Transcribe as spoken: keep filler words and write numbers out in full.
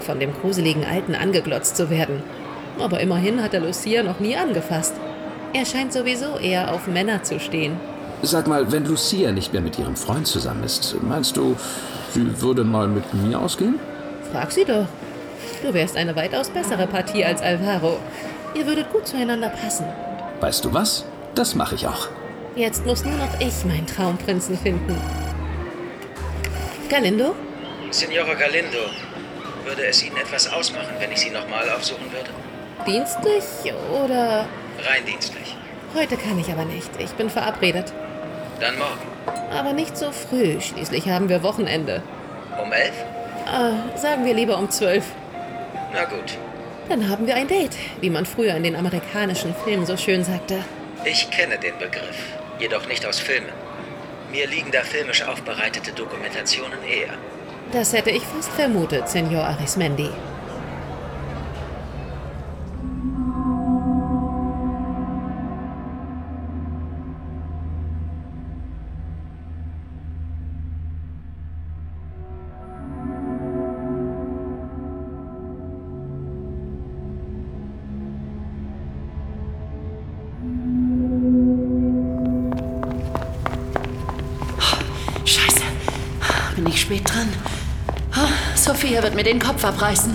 von dem gruseligen Alten angeglotzt zu werden. Aber immerhin hat er Lucia noch nie angefasst. Er scheint sowieso eher auf Männer zu stehen. Sag mal, wenn Lucia nicht mehr mit ihrem Freund zusammen ist, meinst du, sie würde mal mit mir ausgehen? Frag sie doch. Du wärst eine weitaus bessere Partie als Alvaro. Ihr würdet gut zueinander passen. Weißt du was? Das mache ich auch. Jetzt muss nur noch ich meinen Traumprinzen finden. Galindo? Signora Galindo, würde es Ihnen etwas ausmachen, wenn ich Sie nochmal aufsuchen würde? Dienstlich oder... Rein dienstlich. Heute kann ich aber nicht. Ich bin verabredet. Dann morgen. Aber nicht so früh. Schließlich haben wir Wochenende. Um elf? Ah, sagen wir lieber um zwölf. Na gut. Dann haben wir ein Date, wie man früher in den amerikanischen Filmen so schön sagte. Ich kenne den Begriff, jedoch nicht aus Filmen. Mir liegen da filmisch aufbereitete Dokumentationen eher. Das hätte ich fast vermutet, Senor Arismendi. Scheiße. Bin ich spät dran? Oh, Sophia wird mir den Kopf abreißen.